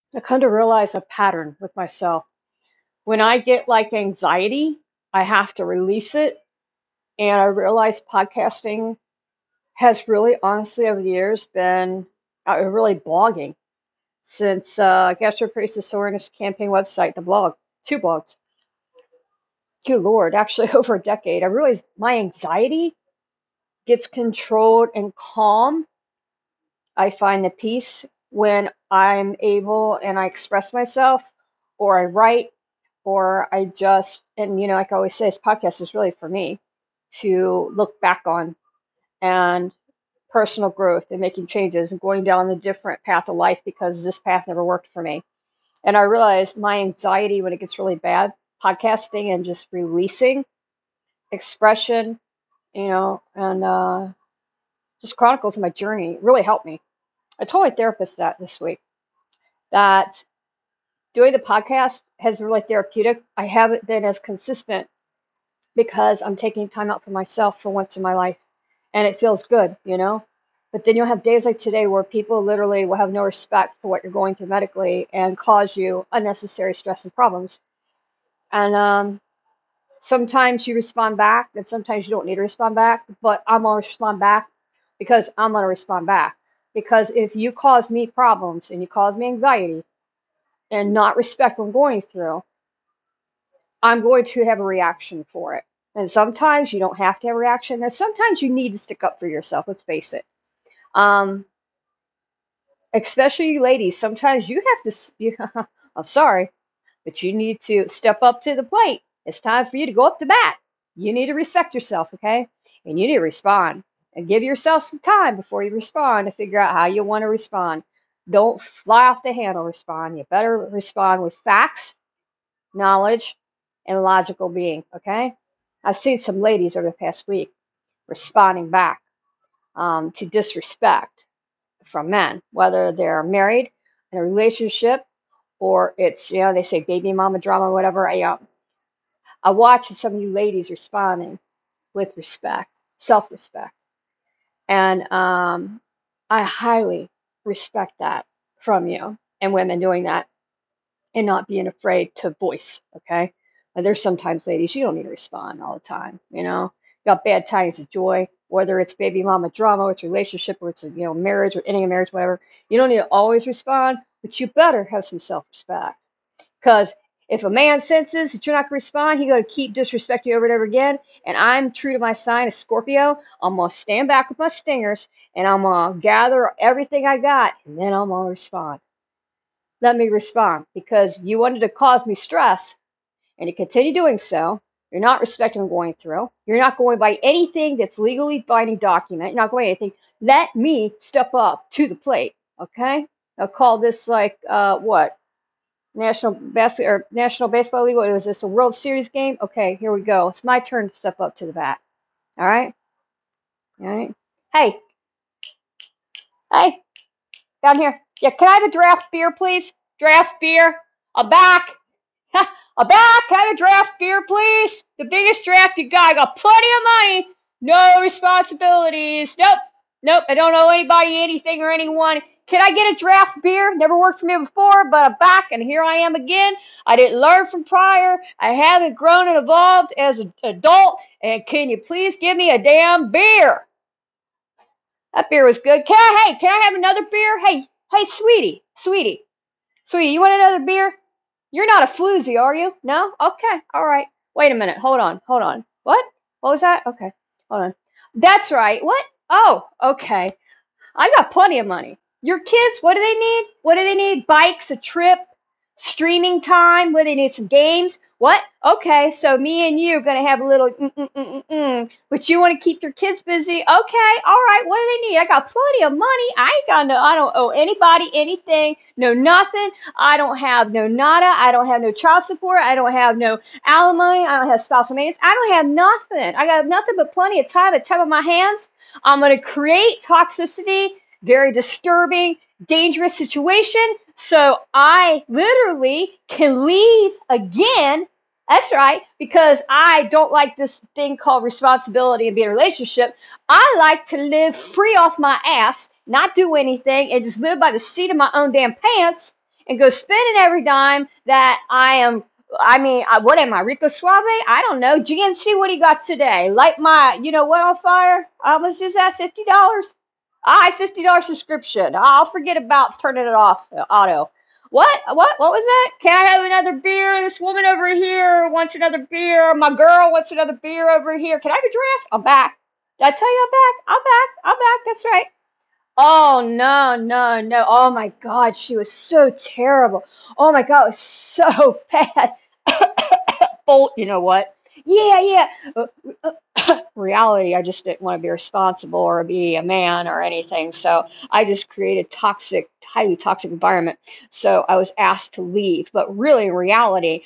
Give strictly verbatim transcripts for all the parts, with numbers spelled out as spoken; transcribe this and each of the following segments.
I come to realize a pattern with myself. When I get like anxiety, I have to release it. And I realize podcasting has really, honestly, over the years been uh, really blogging since uh, Gastroparesis Awareness Campaign website, the blog, two blogs. Good Lord, actually over a decade. I realized my anxiety gets controlled and calm. I find the peace when I'm able and I express myself, or I write, or I just, and you know, like I always say, this podcast is really for me to look back on and personal growth and making changes and going down the different path of life because this path never worked for me. And I realized my anxiety when it gets really bad, podcasting and just releasing expression, you know, and uh, just chronicles of my journey really helped me. I told my therapist that this week, that doing the podcast has been really therapeutic. I haven't been as consistent because I'm taking time out for myself for once in my life, and it feels good, you know. But then you'll have days like today where people literally will have no respect for what you're going through medically and cause you unnecessary stress and problems. And um, sometimes you respond back, and sometimes you don't need to respond back. But I'm gonna respond back because I'm gonna respond back. Because if you cause me problems and you cause me anxiety and not respect what I'm going through, I'm going to have a reaction for it. And sometimes you don't have to have a reaction. There's sometimes you need to stick up for yourself. Let's face it. Um, especially you ladies, sometimes you have to. You, I'm sorry, but you need to step up to the plate. It's time for you to go up to bat. You need to respect yourself, okay? And you need to respond and give yourself some time before you respond to figure out how you want to respond. Don't fly off the handle. Respond. You better respond with facts, knowledge, and logical being, okay? I've seen some ladies over the past week responding back um, to disrespect from men, whether they're married in a relationship or it's, you know, they say baby mama drama, whatever. I, um, I watch some of you ladies responding with respect, self respect. And um, I highly respect that from you and women doing that and not being afraid to voice, okay? And there's sometimes, ladies, you don't need to respond all the time, you know? You got bad tidings of joy, whether it's baby mama drama, or it's relationship, or it's a, you know, marriage, or ending a marriage, whatever. You don't need to always respond, but you better have some self-respect. Because if a man senses that you're not going to respond, he's going to keep disrespecting you over and over again. And I'm true to my sign as Scorpio. I'm going to stand back with my stingers, and I'm going to gather everything I got, and then I'm going to respond. Let me respond, because you wanted to cause me stress and you continue doing so. You're not respecting what I'm going through. You're not going by anything that's legally binding document. You're not going anything. Let me step up to the plate. Okay? I'll call this like uh what? National Basket or National Baseball League. What is this? A World Series game? Okay, here we go. It's my turn to step up to the bat. All right? All right. Hey, hey, down here. Yeah, can I have a draft beer, please? Draft beer. I'm back. I'm back. Can I have a draft beer, please? The biggest draft you got. I got plenty of money. No responsibilities. Nope. Nope. I don't owe anybody anything or anyone. Can I get a draft beer? Never worked for me before, but I'm back and here I am again. I didn't learn from prior. I haven't grown and evolved as an adult. And can you please give me a damn beer? That beer was good. Can I, hey, can I have another beer? Hey, hey, sweetie, sweetie, sweetie, you want another beer? You're not a floozy, are you? No? Okay, all right. Wait a minute. Hold on, hold on. What? What was that? Okay, hold on. That's right. What? Oh, okay. I got plenty of money. Your kids, what do they need? What do they need? Bikes, a trip, streaming time? What do they need? Some games? What? Okay, so me and you are going to have a little mm-mm-mm-mm-mm. But you want to keep your kids busy? Okay, all right. What do they need? I got plenty of money. I ain't got no, I don't owe anybody anything. No nothing. I don't have no nada. I don't have no child support. I don't have no alimony. I don't have spousal maintenance. I don't have nothing. I got nothing but plenty of time at the tip of my hands. I'm going to create toxicity, very disturbing, dangerous situation. So I literally can leave again. That's right, because I don't like this thing called responsibility and being in a relationship. I like to live free off my ass, not do anything, and just live by the seat of my own damn pants and go spending every dime that I am. I mean, I, what am I, Rico Suave? I don't know. G N C, what do you got today? Light my, you know what, on fire? How much is that? fifty dollars? I fifty dollars subscription. I'll forget about turning it off, uh, auto. What? What? What was that? Can I have another beer? This woman over here wants another beer. My girl wants another beer over here. Can I have a draft? I'm back. Did I tell you I'm back? I'm back. I'm back. That's right. Oh, no, no, no. Oh my God, she was so terrible. Oh my God, it was so bad. Bolt, you know what? Yeah, yeah. Uh, uh, reality, I just didn't want to be responsible or be a man or anything. So I just created toxic, highly toxic environment. So I was asked to leave. But really, in reality,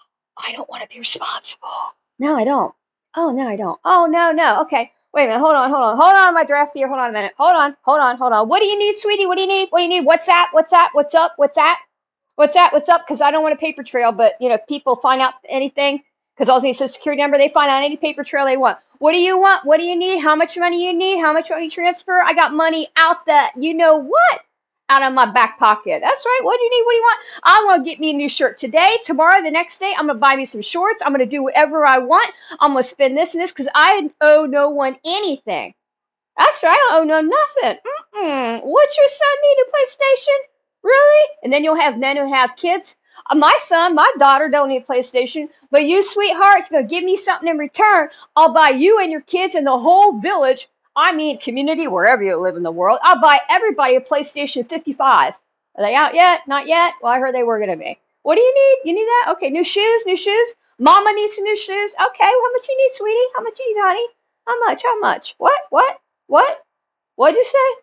I don't want to be responsible. No, I don't. Oh, no, I don't. Oh, no, no. Okay. Wait a minute. Hold on, hold on. Hold on, my draft beer. Hold on a minute. Hold on, hold on, hold on. What do you need, sweetie? What do you need? What do you need? What's that? What's that? What's up? What's that? What's that? What's up? Because I don't want a paper trail, but, you know, people find out anything because all they need is a security number. They find out any paper trail they want. What do you want? What do you need? How much money you need? How much money you transfer? I got money out that, you know what? Out of my back pocket. That's right. What do you need? What do you want? I'm going to get me a new shirt today, tomorrow, the next day. I'm going to buy me some shorts. I'm going to do whatever I want. I'm going to spend this and this because I owe no one anything. That's right. I don't owe no nothing. Mm-mm. What's your son need a PlayStation? Really? And then you'll have men who have kids. Uh, my son, my daughter don't need a PlayStation, but you, sweetheart's going to give me something in return. I'll buy you and your kids and the whole village, I mean community, wherever you live in the world. I'll buy everybody a PlayStation fifty-five. Are they out yet? Not yet? Well, I heard they were going to be. What do you need? You need that? Okay, new shoes, new shoes. Mama needs some new shoes. Okay, well, how much you need, sweetie? How much you need, honey? How much? How much? What? What? What? What'd you say?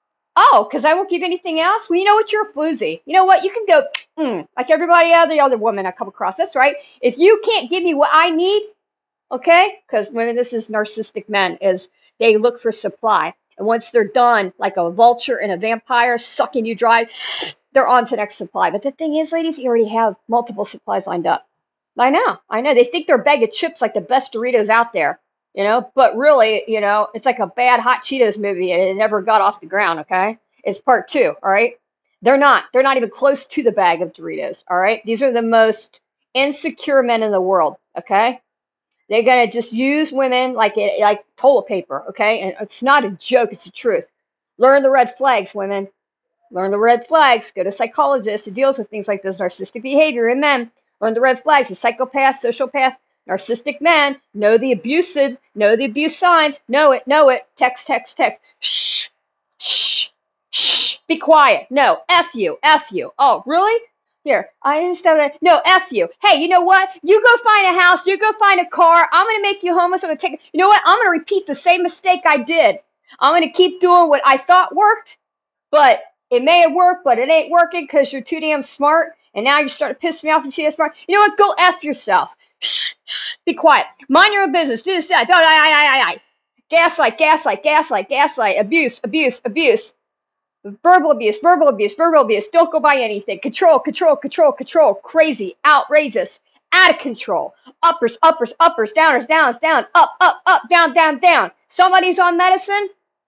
Oh, because I won't give anything else? Well, you know what? You're a floozy. You know what? You can go, mm, like everybody other other woman I come across. That's right. If you can't give me what I need, okay? Because women, this is narcissistic men, is they look for supply. And once they're done, like a vulture and a vampire sucking you dry, they're on to the next supply. But the thing is, ladies, you already have multiple supplies lined up. I know. I know. They think they're a bag of chips like the best Doritos out there. You know, but really, you know, it's like a bad Hot Cheetos movie and it never got off the ground, okay? It's part two, all right? They're not. They're not even close to the bag of Doritos, all right? These are the most insecure men in the world, okay? They're going to just use women like it, like toilet paper, okay? And it's not a joke, it's the truth. Learn the red flags, women. Learn the red flags. Go to a psychologist who deals with things like this narcissistic behavior in men. Learn the red flags. A psychopath, sociopath, narcissistic men, know the abusive, know the abuse signs, know it, know it, text, text, text, shh, shh, shh, be quiet, no, F you, F you, oh, really? Here, I didn't start it, no, F you, hey, you know what, you go find a house, you go find a car, I'm going to make you homeless, I'm going to take, you know what, I'm going to repeat the same mistake I did, I'm going to keep doing what I thought worked, but it may have worked, but it ain't working because you're too damn smart. And now you're starting to piss me off and see that smart. You know what? Go F yourself. Shh, shh, be quiet. Mind your own business. Do this, that. Don't, I, I, I, I. Gaslight, gaslight, gaslight, gaslight. Abuse, abuse, abuse. Verbal abuse, verbal abuse, verbal abuse. Don't go by anything. Control, control, control, control. Crazy, outrageous, out of control. Uppers, uppers, uppers, downers, downs, down, up, up, up, down, down, down. Somebody's on medicine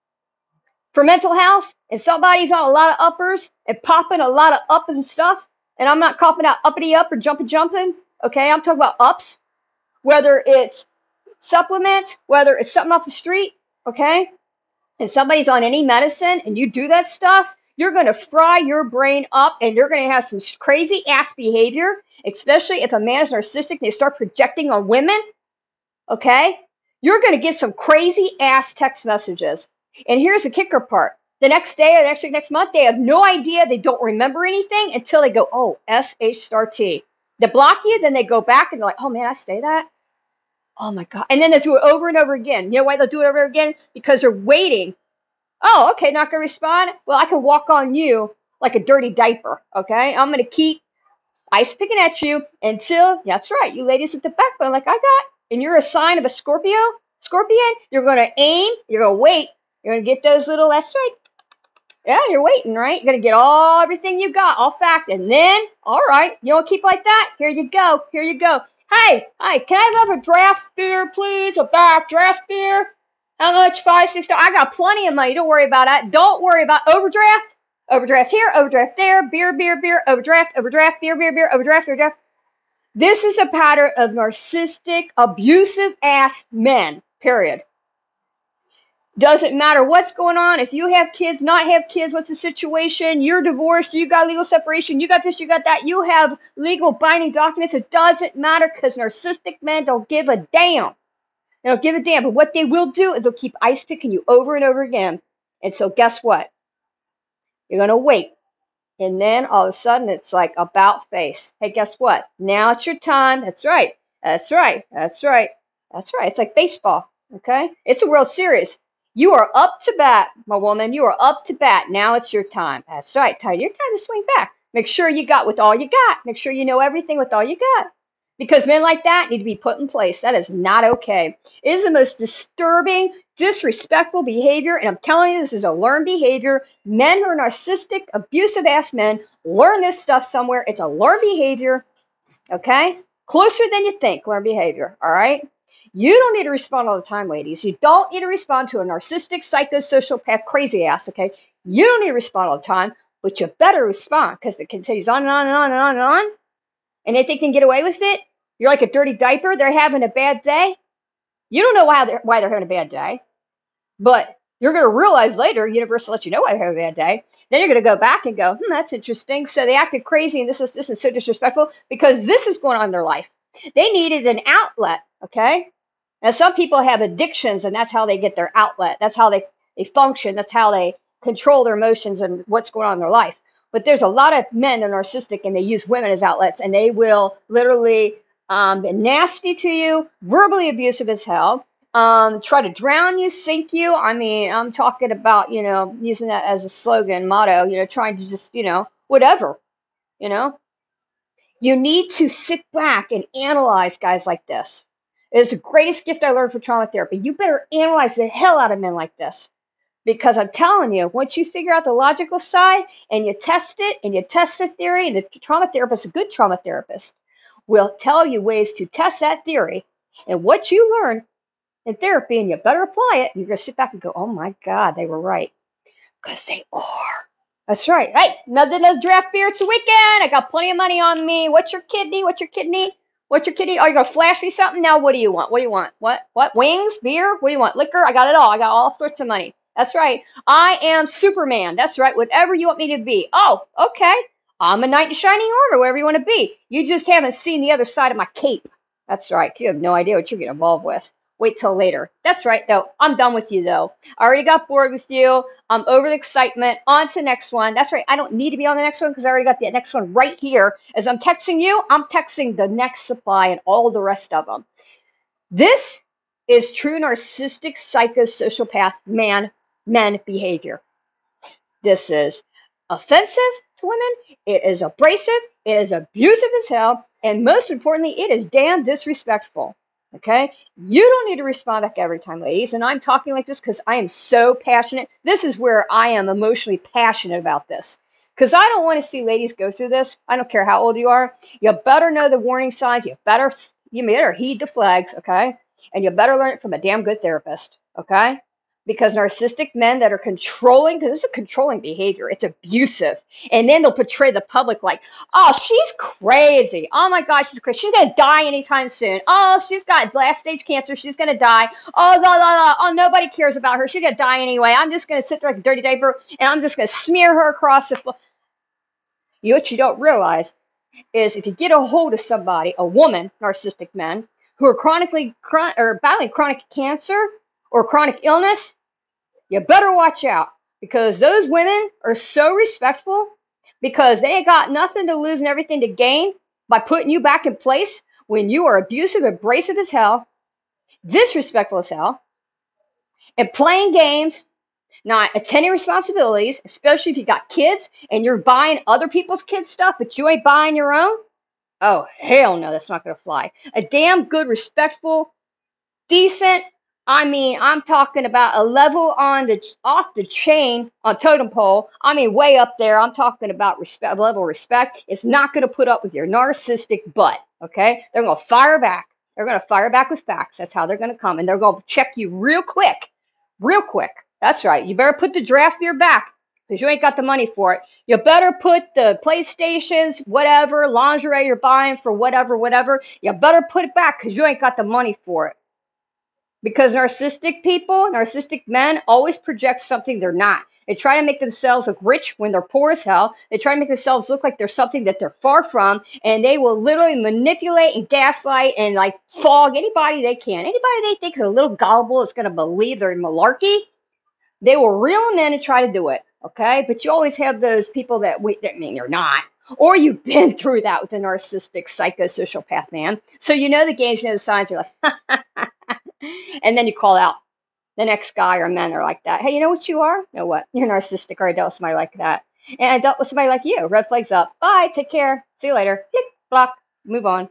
for mental health, and somebody's on a lot of uppers and popping a lot of up and stuff, and I'm not coughing out uppity up or jumping jumping, okay? I'm talking about ups, whether it's supplements, whether it's something off the street, okay? And somebody's on any medicine and you do that stuff, you're going to fry your brain up and you're going to have some crazy ass behavior, especially if a man is narcissistic and they start projecting on women, okay? You're going to get some crazy ass text messages. And here's the kicker part. The next day or the next week, next month, they have no idea. They don't remember anything until they go, oh, S H star T. They block you, then they go back and they're like, oh, man, I say that? Oh, my God. And then they do it over and over again. You know why they'll do it over again? Because they're waiting. Oh, okay, not going to respond? Well, I can walk on you like a dirty diaper, okay? I'm going to keep ice picking at you until, that's right, you ladies with the backbone like I got, and you're a sign of a Scorpio, Scorpion, you're going to aim, you're going to wait. You're going to get those little, that's right. Yeah, you're waiting, right? You're going to get all, everything you got, all fact. And then, all right, you don't keep like that? Here you go. Here you go. Hey, hi, can I have a draft beer, please? A back draft beer? How much? Five, six dollars. I got plenty of money. Don't worry about that. Don't worry about overdraft. Overdraft here, overdraft there, beer, beer, beer, overdraft, overdraft, beer, beer, beer, overdraft, overdraft. This is a pattern of narcissistic, abusive ass men, period. Doesn't matter what's going on. If you have kids, not have kids, what's the situation? You're divorced, you got legal separation, you got this, you got that, you have legal binding documents. It doesn't matter because narcissistic men don't give a damn. They don't give a damn. But what they will do is they'll keep ice picking you over and over again. And so guess what? You're going to wait. And then all of a sudden it's like about face. Hey, guess what? Now it's your time. That's right. That's right. That's right. That's right. It's like baseball. Okay? It's a World Series. You are up to bat, my woman. You are up to bat. Now it's your time. That's right. Time. Your time to swing back. Make sure you got with all you got. Make sure you know everything with all you got. Because men like that need to be put in place. That is not okay. It is the most disturbing, disrespectful behavior. And I'm telling you, this is a learned behavior. Men who are narcissistic, abusive ass men learn this stuff somewhere. It's a learned behavior. Okay? Closer than you think, learned behavior. All right? You don't need to respond all the time, ladies. You don't need to respond to a narcissistic, psychosocial crazy ass, okay? You don't need to respond all the time, but you better respond because it continues on and on and on and on and on. And if they can get away with it, you're like a dirty diaper. They're having a bad day. You don't know why they're, why they're having a bad day, but you're going to realize later, universe will let you know why they're having a bad day. Then you're going to go back and go, hmm, that's interesting. So they acted crazy, and this is this is so disrespectful because this is going on in their life. They needed an outlet, okay? Now, some people have addictions, and that's how they get their outlet. That's how they, they function. That's how they control their emotions and what's going on in their life. But there's a lot of men that are narcissistic, and they use women as outlets, and they will literally um, be nasty to you, verbally abusive as hell, um, try to drown you, sink you. I mean, I'm talking about, you know, using that as a slogan, motto, you know, trying to just, you know, whatever, you know. You need to sit back and analyze guys like this. It is the greatest gift I learned for trauma therapy. You better analyze the hell out of men like this. Because I'm telling you, once you figure out the logical side and you test it and you test the theory, and the trauma therapist, a good trauma therapist, will tell you ways to test that theory. And what you learn in therapy, and you better apply it, you're going to sit back and go, oh my God, they were right. Because they are. That's right. Hey, another, another draft beer. It's a weekend. I got plenty of money on me. What's your kidney? What's your kidney? What's your kidney? Oh, you're going to flash me something? Now what do you want? What do you want? What? What? Wings? Beer? What do you want? Liquor? I got it all. I got all sorts of money. That's right. I am Superman. That's right. Whatever you want me to be. Oh, okay. I'm a knight in shining armor, whatever you want to be. You just haven't seen the other side of my cape. That's right. You have no idea what you're getting involved with. Wait till later. That's right, though. I'm done with you, though. I already got bored with you. I'm over the excitement. On to the next one. That's right. I don't need to be on the next one because I already got the next one right here. As I'm texting you, I'm texting the next supply and all the rest of them. This is true narcissistic psychosocial man men behavior. This is offensive to women. It is abrasive. It is abusive as hell. And most importantly, it is damn disrespectful. Okay? You don't need to respond back every time, ladies. And I'm talking like this because I am so passionate. This is where I am emotionally passionate about this. Because I don't want to see ladies go through this. I don't care how old you are. You better know the warning signs. You better, you better heed the flags, okay? And you better learn it from a damn good therapist, okay? Because narcissistic men that are controlling, because this is a controlling behavior, it's abusive. And then they'll portray the public like, oh, she's crazy. Oh my God, she's crazy. She's going to die anytime soon. Oh, she's got last stage cancer. She's going to die. Oh, la, la, la. Oh, nobody cares about her. She's going to die anyway. I'm just going to sit there like a dirty diaper and I'm just going to smear her across the floor. You know what you don't realize is if you get a hold of somebody, a woman, narcissistic men, who are chronically chron- or battling chronic cancer or chronic illness, you better watch out because those women are so respectful because they ain't got nothing to lose and everything to gain by putting you back in place when you are abusive, abrasive as hell, disrespectful as hell, and playing games, not attending responsibilities, especially if you got kids and you're buying other people's kids' stuff, but you ain't buying your own. Oh, hell no, that's not going to fly. A damn good, respectful, decent, I mean, I'm talking about a level on the off the chain on totem pole. I mean, way up there. I'm talking about respect, level of respect. It's not going to put up with your narcissistic butt. Okay, they're going to fire back. They're going to fire back with facts. That's how they're going to come, and they're going to check you real quick, real quick. That's right. You better put the draft beer back because you ain't got the money for it. You better put the PlayStations, whatever, lingerie you're buying for whatever, whatever, you better put it back because you ain't got the money for it. Because narcissistic people, narcissistic men, always project something they're not. They try to make themselves look rich when they're poor as hell. They try to make themselves look like they're something that they're far from, and they will literally manipulate and gaslight and like fog anybody they can. Anybody they think is a little gullible is going to believe they're malarkey. They will reel them in and try to do it. Okay, but you always have those people that we, that mean you're not, or you've been through that with a narcissistic psychosociopath man. So you know the games, you know the signs. You're like, and then you call out the next guy or men are like that. Hey, you know what you are? You know what? You're narcissistic, or I dealt with somebody like that. And I dealt with somebody like you. Red flags up. Bye. Take care. See you later. Click, block. Move on.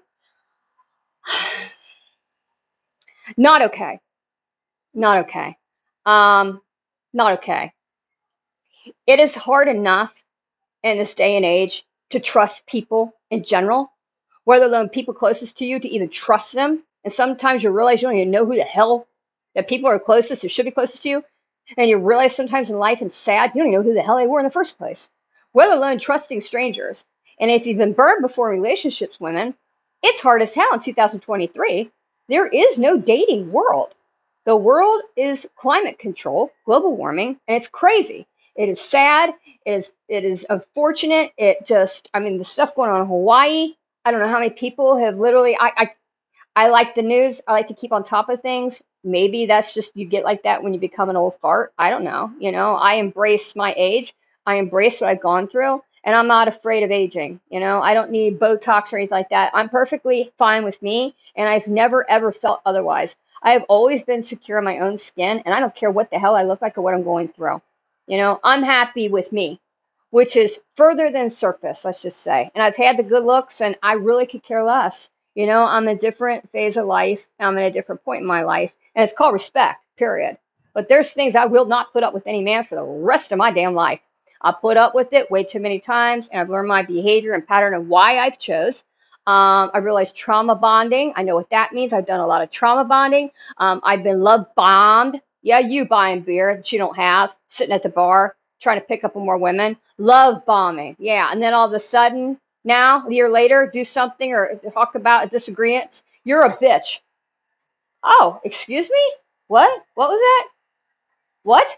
Not okay. Not okay. Um, not okay. It is hard enough in this day and age to trust people in general, whether the people closest to you, to even trust them. And sometimes you realize you don't even know who the hell that people are closest or should be closest to you. And you realize sometimes in life, and it's sad, you don't even know who the hell they were in the first place, let alone trusting strangers. And if you've been burned before in relationships, women, it's hard as hell in two thousand twenty-three. There is no dating world. The world is climate control, global warming, and it's crazy. It is sad. It is, it is unfortunate. It just, I mean, the stuff going on in Hawaii, I don't know how many people have literally, I, I I like the news. I like to keep on top of things. Maybe that's just you get like that when you become an old fart. I don't know. You know, I embrace my age. I embrace what I've gone through, and I'm not afraid of aging. You know, I don't need Botox or anything like that. I'm perfectly fine with me, and I've never ever felt otherwise. I have always been secure in my own skin, and I don't care what the hell I look like or what I'm going through. You know, I'm happy with me, which is further than surface, let's just say. And I've had the good looks, and I really could care less. You know, I'm in a different phase of life. I'm at a different point in my life, and it's called respect, period. But there's things I will not put up with any man for the rest of my damn life. I put up with it way too many times, and I've learned my behavior and pattern of why I've chose. Um, I realized trauma bonding. I know what that means. I've done a lot of trauma bonding. Um, I've been love bombed. Yeah, you buying beer that you don't have, sitting at the bar, trying to pick up on more women. Love bombing. Yeah, and then all of a sudden, now, a year later, do something or talk about disagreements. You're a bitch. Oh, excuse me? What? What was that? What?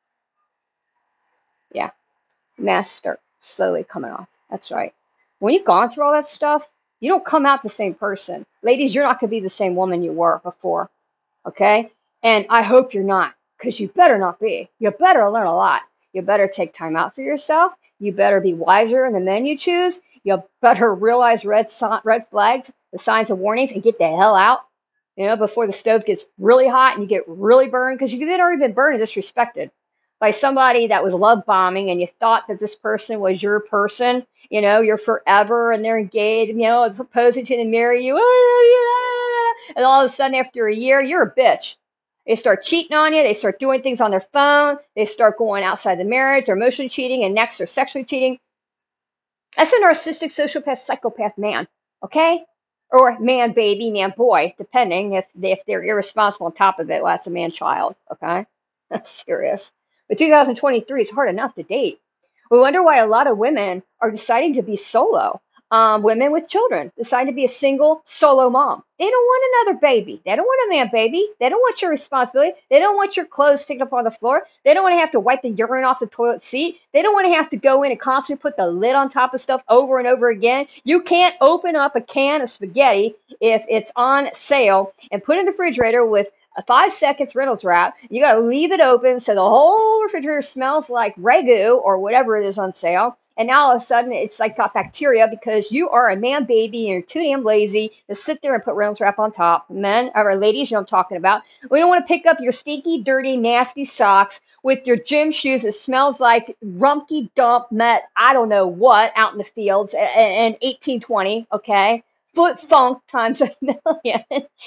Yeah, masks start slowly coming off. That's right. When you've gone through all that stuff, you don't come out the same person. Ladies, you're not going to be the same woman you were before. Okay? And I hope you're not, because you better not be. You better learn a lot. You better take time out for yourself. You better be wiser in the men you choose. You better realize red red flags, the signs and warnings, and get the hell out. You know, before the stove gets really hot and you get really burned, because you've already been burned and disrespected by somebody that was love bombing, and you thought that this person was your person. You know, you're forever, and they're engaged. You know, and proposing to you and marry you, and all of a sudden, after a year, you're a bitch. They start cheating on you. They start doing things on their phone. They start going outside the marriage. They're emotionally cheating, and next they're sexually cheating. That's a narcissistic, sociopath, psychopath man, okay? Or man, baby, man, boy, depending if they, if they're irresponsible on top of it. Well, that's a man, child, okay? That's serious. But two thousand twenty-three is hard enough to date. We wonder why a lot of women are deciding to be solo. Um, women with children decide to be a single solo mom. They don't want another baby. They don't want a man baby. They don't want your responsibility. They don't want your clothes picked up on the floor. They don't want to have to wipe the urine off the toilet seat. They don't want to have to go in and constantly put the lid on top of stuff over and over again. You can't open up a can of spaghetti if it's on sale and put it in the refrigerator with a five seconds Reynolds wrap. You got to leave it open so the whole refrigerator smells like Ragu or whatever it is on sale. And now all of a sudden it's like got bacteria because you are a man baby and you're too damn lazy to sit there and put Reynolds wrap on top. Men, or ladies, you know what I'm talking about. We don't want to pick up your stinky, dirty, nasty socks with your gym shoes that smells like rumpy dump met, I don't know what, out in the fields in eighteen twenty, okay? Foot funk times a million.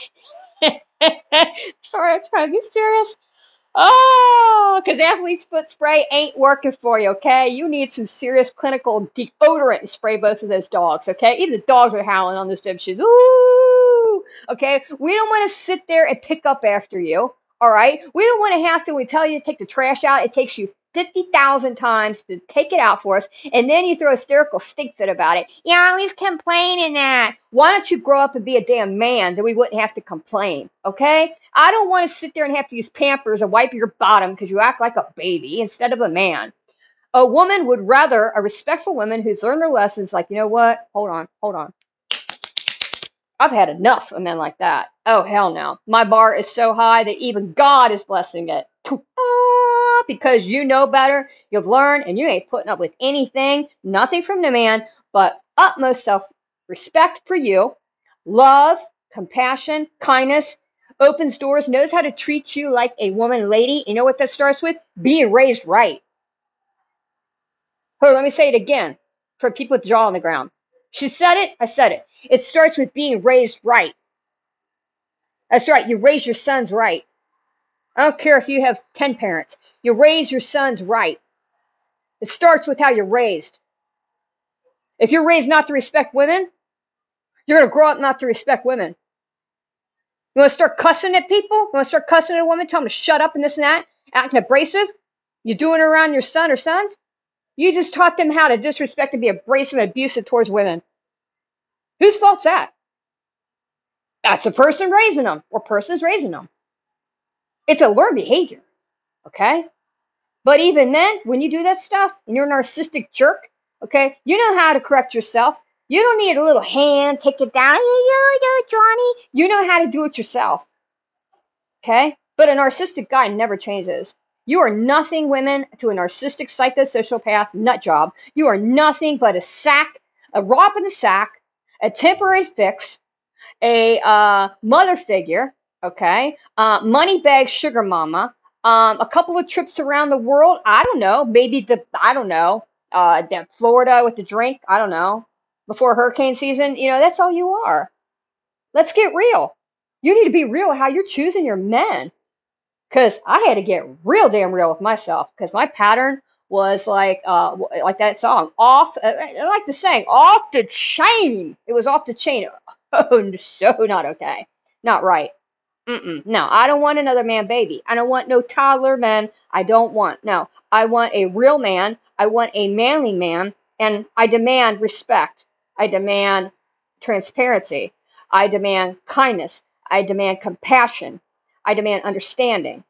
Sorry, I'm trying to be serious. Oh, because athlete's foot spray ain't working for you, okay? You need some serious clinical deodorant and spray both of those dogs, okay? Even the dogs are howling on those gym shoes. Ooh, okay? We don't want to sit there and pick up after you, all right? We don't want to have to, when we tell you to take the trash out, it takes you fifty thousand times to take it out for us, and then you throw a hysterical stink fit about it. You're always complaining that. Why don't you grow up and be a damn man, then we wouldn't have to complain, okay? I don't want to sit there and have to use Pampers and wipe your bottom because you act like a baby instead of a man. A woman would rather a respectful woman who's learned their lessons, like, you know what? Hold on, hold on. I've had enough of men like that. Oh, hell no. My bar is so high that even God is blessing it. Because you know better, you've learned, and you ain't putting up with anything, nothing from the man, but utmost self respect for you, love, compassion, kindness, opens doors, knows how to treat you like a woman lady. You know what that starts with? Being raised right. Oh, let me say it again for people with the jaw on the ground. She said it, I said it. It starts with being raised right. That's right, you raise your sons right. I don't care if you have ten parents. You raise your sons right. It starts with how you're raised. If you're raised not to respect women, you're going to grow up not to respect women. You want to start cussing at people? You want to start cussing at a woman, tell them to shut up and this and that, acting abrasive? You doing it around your son or sons? You just taught them how to disrespect and be abrasive and abusive towards women. Whose fault's that? That's the person raising them or person's raising them. It's a learned behavior, okay? But even then, when you do that stuff and you're a narcissistic jerk, okay, you know how to correct yourself. You don't need a little hand, take it down. Yeah, yeah, Johnny. You know how to do it yourself, okay? But a narcissistic guy never changes. You are nothing, women, to a narcissistic psychosocial nut job. You are nothing but a sack, a romp in the sack, a temporary fix, a uh, mother figure, okay, uh, money bag sugar mama, um, a couple of trips around the world. I don't know, maybe the I don't know, uh, the Florida with the drink. I don't know, before hurricane season. You know, that's all you are. Let's get real. You need to be real how you're choosing your men, because I had to get real damn real with myself because my pattern was like uh like that song off. uh, I like the saying off the chain. It was off the chain. Oh, so not okay. Not right. Mm-mm. No, I don't want another man baby. I don't want no toddler man. I don't want. No, I want a real man. I want a manly man. And I demand respect. I demand transparency. I demand kindness. I demand compassion. I demand understanding.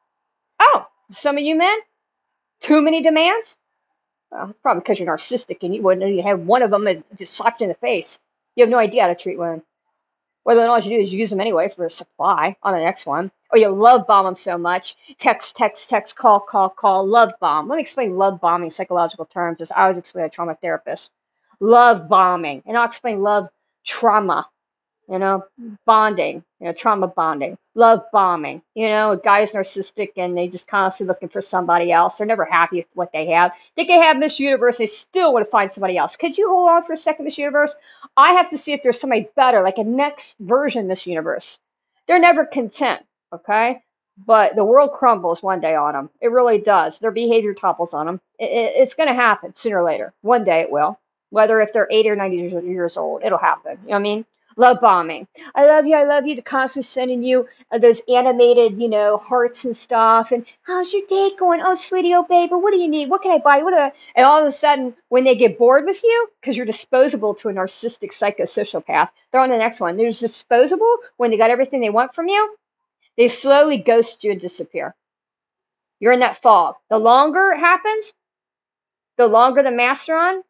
Oh, some of you men, too many demands? Well, it's probably because you're narcissistic and you wouldn't you have one of them and just slapped you in the face. You have no idea how to treat women. Well, then all you do is use them anyway for a supply on the next one. Or you love bomb them so much. Text, text, text, call, call, call, love bomb. Let me explain love bombing in psychological terms as I always explain to a trauma therapist. Love bombing. And I'll explain love trauma. You know, bonding, you know, trauma bonding, love bombing. You know, a guy's narcissistic and they just constantly looking for somebody else. They're never happy with what they have. They could have Miss Universe, they still want to find somebody else. Could you hold on for a second, Miss Universe? I have to see if there's somebody better, like a next version Miss Universe. They're never content, okay? But the world crumbles one day on them. It really does. Their behavior topples on them. It, it, it's going to happen sooner or later. One day it will. Whether if they're eighty or ninety years, years old, it'll happen. You know what I mean? Love bombing. I love you. I love you. To constantly sending you uh, those animated, you know, hearts and stuff. And how's your day going? Oh, sweetie, oh, baby, what do you need? What can I buy? What do I? And all of a sudden, when they get bored with you, because you're disposable to a narcissistic psychosocial, they're on the next one. They're disposable when they got everything they want from you. They slowly ghost you and disappear. You're in that fog. The longer it happens, the longer the masks are on,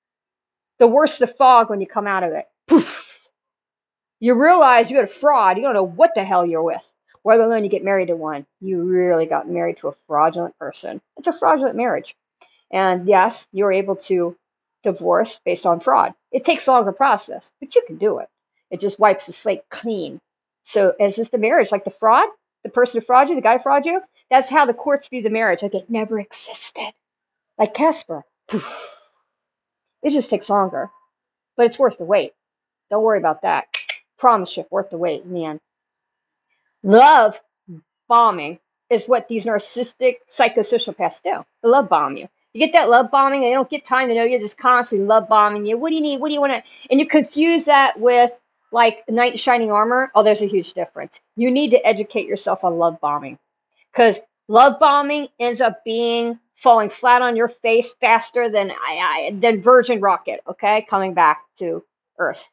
the worse the fog when you come out of it. Poof. You realize you're a fraud. You don't know what the hell you're with. Let alone you get married to one. You really got married to a fraudulent person. It's a fraudulent marriage. And yes, you're able to divorce based on fraud. It takes a longer process, but you can do it. It just wipes the slate clean. So is this the marriage? Like the fraud? The person who fraud you, the guy who fraud you? That's how the courts view the marriage. Like it never existed. Like Casper. Poof. It just takes longer. But it's worth the wait. Don't worry about that. Promise you, worth the wait in the end. Love bombing is what these narcissistic psychosocial do. They love bomb you. You get that love bombing, they don't get time to know you, just constantly love bombing you. What do you need? What do you want to? And you confuse that with like knight in shining armor. Oh, there's a huge difference. You need to educate yourself on love bombing because love bombing ends up being falling flat on your face faster than I, I than Virgin rocket, okay, coming back to Earth.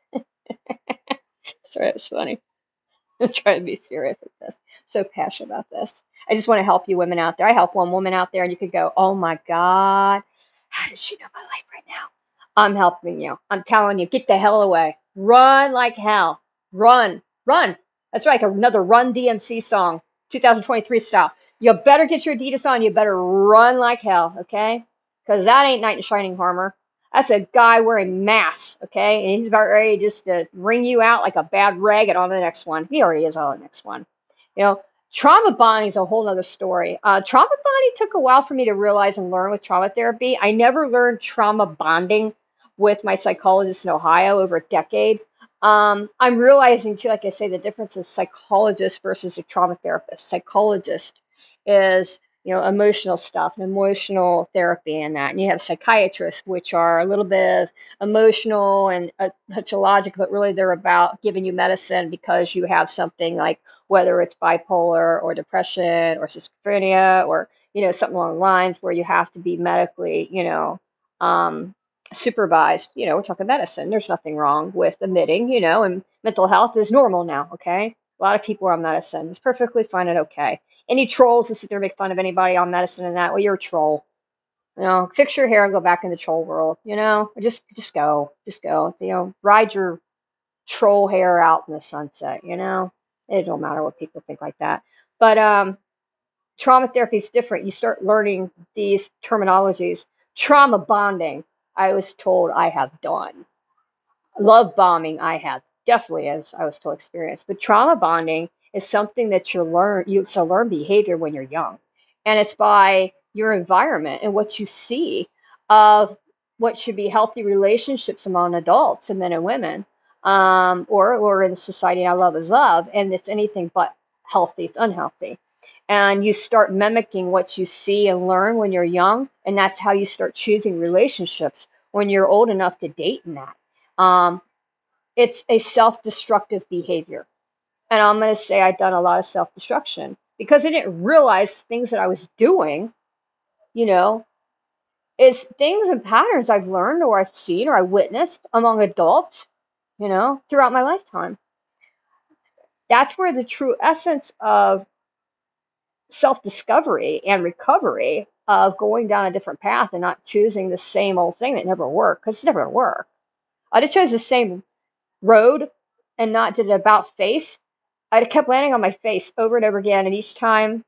Sorry, it was funny. I'm trying to be serious with this. So passionate about this. I just want to help you women out there. I help one woman out there, and you could go, oh my God, how does she know my life right now? I'm helping you. I'm telling you, get the hell away. Run like hell. Run. Run. That's right. Another Run D M C song, two thousand twenty-three style. You better get your Adidas on. You better run like hell, okay? Because that ain't knight in shining armor. That's a guy wearing masks, okay? And he's about ready just to wring you out like a bad rag and on the next one. He already is on the next one. You know, trauma bonding is a whole other story. Uh, trauma bonding took a while for me to realize and learn with trauma therapy. I never learned trauma bonding with my psychologist in Ohio over a decade. Um, I'm realizing too, like I say, the difference is psychologist versus a trauma therapist. Psychologist is, you know, emotional stuff and emotional therapy and that. And you have psychiatrists, which are a little bit of emotional and a touch of logic, but really they're about giving you medicine because you have something like whether it's bipolar or depression or schizophrenia or, you know, something along the lines where you have to be medically, you know, um, supervised. You know, we're talking medicine. There's nothing wrong with admitting, you know, and mental health is normal now, okay? A lot of people are on medicine. It's perfectly fine and okay. Any trolls who sit there and make fun of anybody on medicine and that, well, you're a troll. You know, fix your hair and go back in the troll world, you know? Or just just go. Just go. You know, ride your troll hair out in the sunset, you know? It don't matter what people think like that. But um trauma therapy is different. You start learning these terminologies. Trauma bonding, I was told I have done. Love bombing, I have definitely, as I was told, experience. But trauma bonding is something that you learn. You to learn behavior when you're young, and it's by your environment and what you see of what should be healthy relationships among adults and men and women, um, or or in society. Now, love is love, and it's anything but healthy. It's unhealthy. And you start mimicking what you see and learn when you're young, and that's how you start choosing relationships when you're old enough to date in that. Um, it's a self-destructive behavior. And I'm going to say I've done a lot of self-destruction because I didn't realize things that I was doing, you know, is things and patterns I've learned or I've seen or I witnessed among adults, you know, throughout my lifetime. That's where the true essence of self-discovery and recovery of going down a different path and not choosing the same old thing that never worked, because it's never going to work. I just chose the same road and not did it about face. I kept landing on my face over and over again, and each time,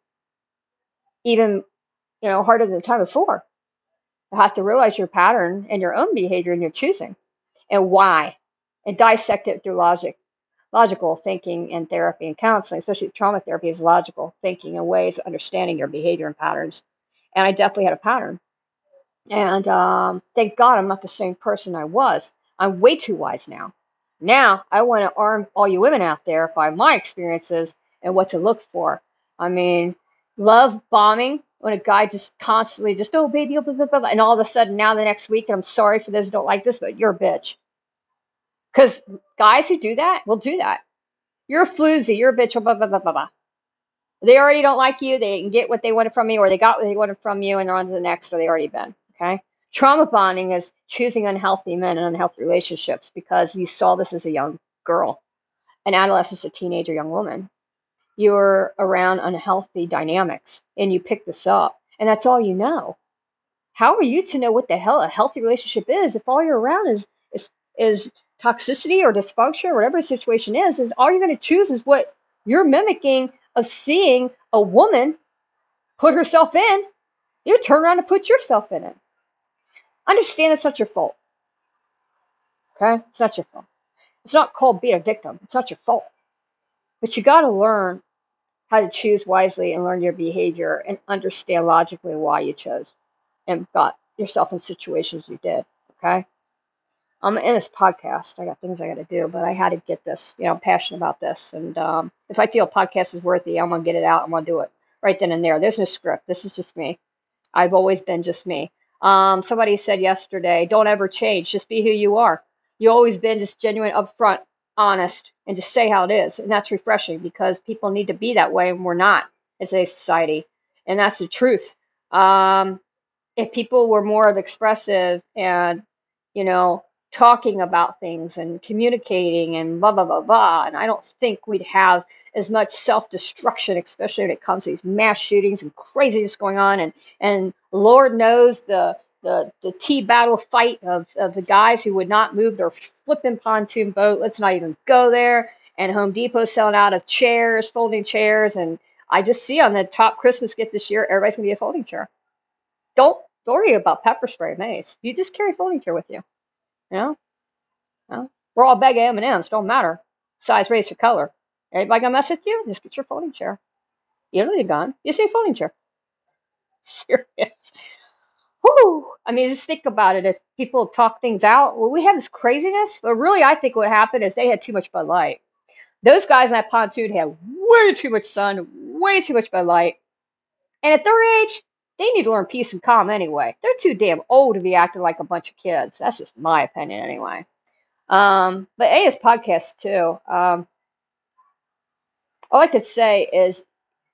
even, you know, harder than the time before. You have to realize your pattern and your own behavior and your choosing and why, and dissect it through logic, logical thinking and therapy and counseling, especially trauma therapy is logical thinking and ways of understanding your behavior and patterns. And I definitely had a pattern. And um, thank God I'm not the same person I was. I'm way too wise now. Now I want to arm all you women out there by my experiences and what to look for. I mean, love bombing when a guy just constantly just, oh, baby, blah, blah, blah, blah, and all of a sudden now the next week, and I'm sorry for this, don't like this, but you're a bitch. Because guys who do that will do that. You're a floozy, you're a bitch, blah, blah, blah, blah, blah. They already don't like you. They can get what they wanted from you, or they got what they wanted from you, and they're on to the next, or they already been. Okay. Trauma bonding is choosing unhealthy men and unhealthy relationships because you saw this as a young girl, an adolescent, a teenager, young woman. You're around unhealthy dynamics, and you pick this up, and that's all you know. How are you to know what the hell a healthy relationship is if all you're around is is is toxicity or dysfunction or whatever the situation is? Is all you're going to choose is what you're mimicking of seeing a woman put herself in. You turn around and put yourself in it. Understand it's not your fault. Okay, it's not your fault. It's not called being a victim. It's not your fault. But you got to learn how to choose wisely and learn your behavior and understand logically why you chose and got yourself in situations you did. Okay. I'm in this podcast. I got things I got to do, but I had to get this. You know, I'm passionate about this, and um, if I feel a podcast is worthy, I'm gonna get it out. I'm gonna do it right then and there. There's no script. This is just me. I've always been just me. Um, somebody said yesterday, "Don't ever change. Just be who you are. You always been just genuine, upfront, honest, and just say how it is." And that's refreshing because people need to be that way, and we're not as a society, and that's the truth. Um, if people were more of expressive and, you know, talking about things and communicating and blah blah blah blah, and I don't think we'd have as much self-destruction, especially when it comes to these mass shootings and craziness going on, and and Lord knows the the the tea battle fight of of the guys who would not move their flipping pontoon boat. Let's not even go there. And Home Depot selling out of chairs, folding chairs, and I just see on the top Christmas gift this year, everybody's gonna be a folding chair. Don't worry about pepper spray and mace. You just carry a folding chair with you. You know? Well, we're all bag of M and M's. Don't matter. Size, race, or color. Anybody gonna mess with you? Just get your folding chair. You don't need a gun. You say folding chair. Serious. Whew. I mean, just think about it. If people talk things out, well, we have this craziness. But really, I think what happened is they had too much Bud Light. Those guys in that pontoon had way too much sun, way too much Bud Light. And at their age, they need to learn peace and calm anyway. They're too damn old to be acting like a bunch of kids. That's just my opinion anyway. Um, but A is podcast too. Um, all I could say is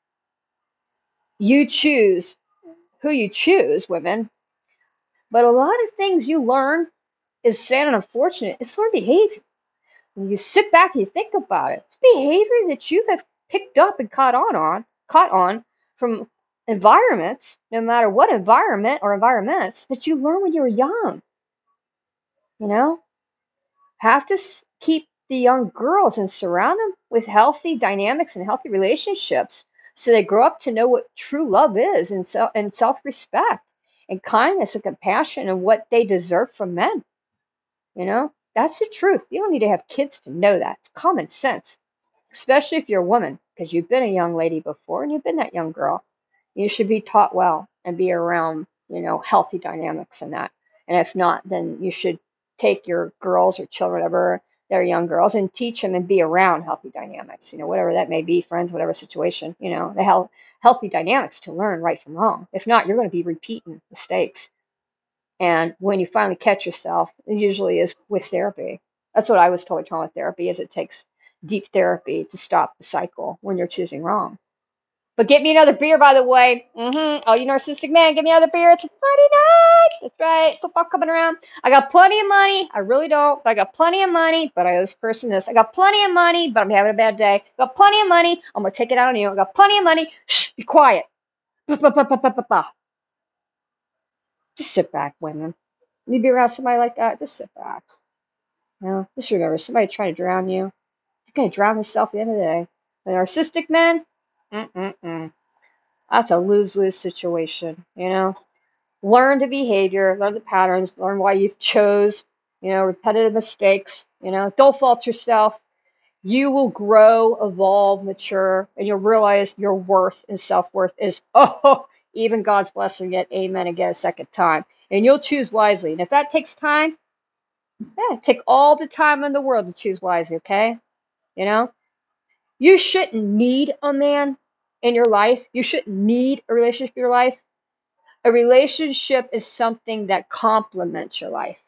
you choose who you choose, women. But a lot of things you learn is sad and unfortunate. It's learned behavior. When you sit back and you think about it, it's behavior that you have picked up and caught on on, caught on from environments, no matter what environment or environments, that you learn when you were young. You know, have to s- keep the young girls and surround them with healthy dynamics and healthy relationships so they grow up to know what true love is and, self and self-respect and kindness and compassion and what they deserve from men. You know, that's the truth. You don't need to have kids to know that. It's common sense, especially if you're a woman, because you've been a young lady before and you've been that young girl. You should be taught well and be around, you know, healthy dynamics and that. And if not, then you should take your girls or children, whatever, they're young girls, and teach them and be around healthy dynamics, you know, whatever that may be, friends, whatever situation, you know, the health, healthy dynamics to learn right from wrong. If not, you're going to be repeating mistakes. And when you finally catch yourself, it usually is with therapy. That's what I was told trauma therapy is it takes deep therapy to stop the cycle when you're choosing wrong. But get me another beer, by the way. Mm-hmm. Oh, you narcissistic man, get me another beer. It's a Friday night. That's right. Football coming around. I got plenty of money. I really don't, but I got plenty of money. But I owe this person this. I got plenty of money, but I'm having a bad day. I got plenty of money. I'm gonna take it out on you. I got plenty of money. Shh, be quiet. Bah, bah, bah, bah, bah, bah, bah. Just sit back, women. You be around somebody like that, just sit back. You know, just remember, somebody trying to drown you, you're gonna drown yourself at the end of the day. The narcissistic men, mm-mm-mm. That's a lose-lose situation, you know? Learn the behavior, learn the patterns, learn why you've chose, you know, repetitive mistakes, you know, don't fault yourself. You will grow, evolve, mature, and you'll realize your worth and self-worth is, oh, even God's blessing it, amen, again a second time. And you'll choose wisely. And if that takes time, yeah, take all the time in the world to choose wisely, okay? You know? You shouldn't need a man in your life. You shouldn't need a relationship in your life. A relationship is something that complements your life.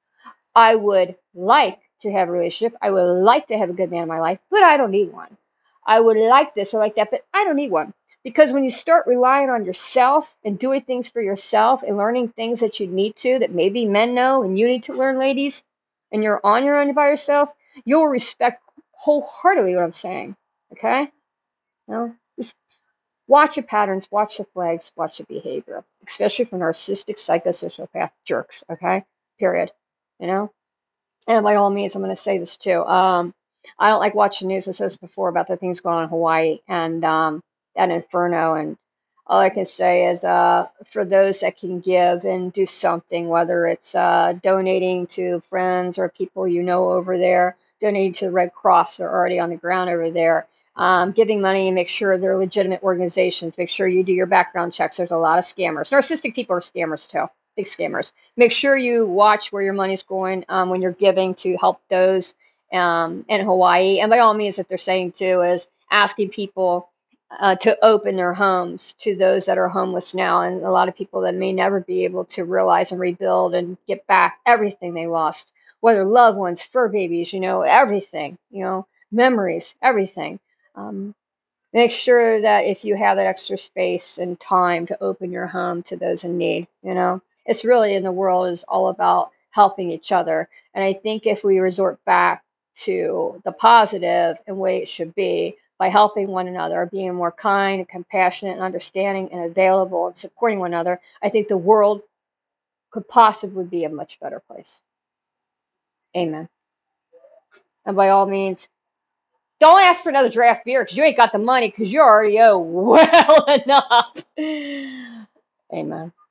I would like to have a relationship. I would like to have a good man in my life, but I don't need one. I would like this or like that, but I don't need one. Because when you start relying on yourself and doing things for yourself and learning things that you need to, that maybe men know and you need to learn, ladies, and you're on your own by yourself, you'll respect wholeheartedly what I'm saying. Okay? You know, just watch your patterns, watch the flags, watch the behavior, especially for narcissistic psychosociopath jerks. Okay? Period. You know? And by all means, I'm going to say this too. Um, I don't like watching news. I said this before about the things going on in Hawaii and um, that inferno. And all I can say is uh, for those that can give and do something, whether it's uh, donating to friends or people you know over there, donating to the Red Cross, they're already on the ground over there. Um, giving money and make sure they're legitimate organizations. Make sure you do your background checks. There's a lot of scammers. Narcissistic people are scammers too, big scammers. Make sure you watch where your money's going um, when you're giving to help those um, in Hawaii. And by all means, what they're saying too is asking people uh, to open their homes to those that are homeless now, and a lot of people that may never be able to realize and rebuild and get back everything they lost, whether loved ones, fur babies, you know, everything, you know, memories, everything. Um, Make sure that if you have that extra space and time to open your home to those in need, you know, it's really in the world is all about helping each other. And I think if we resort back to the positive and way it should be by helping one another, being more kind and compassionate and understanding and available and supporting one another, I think the world could possibly be a much better place. Amen. And by all means, don't ask for another draft beer because you ain't got the money because you already owe well enough. Amen.